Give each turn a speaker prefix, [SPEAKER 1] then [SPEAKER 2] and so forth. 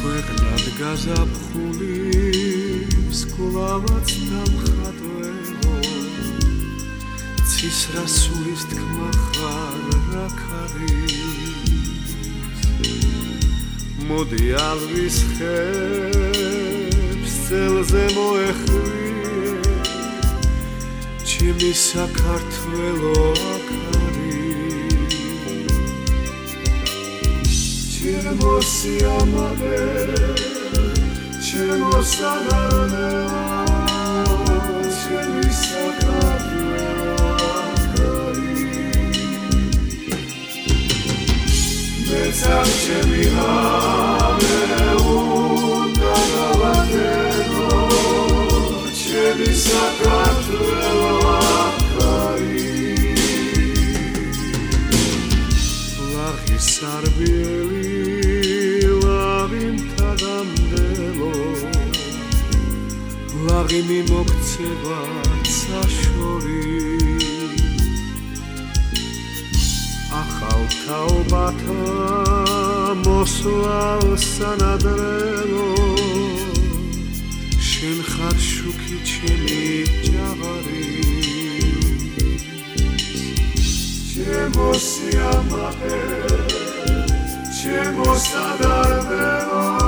[SPEAKER 1] ქვეყნად გაზაფხულის კვლავაც დამხატველო ცისრასულის თქმა ხარ რაქ არის მოდი ალვის ხებს წელზე მოეხვიე ჩემი საქართველო აქ ჩემო სიამაყე, ჩემო საგარეო, ჩემი საქართველო აქ არის. მეცარ ჩემი ღამე უნდა გავატენო, ჩემი საქართველო აქ არის. ლაღი სარბიელი ლაღი მიმოქცევა საშორით ახალ თაობათა მოსვლალ სანადრელო შენ ხარ შუქი ჩემი ჯავარი ჩემო სიამაყე ჩემო სადარბელო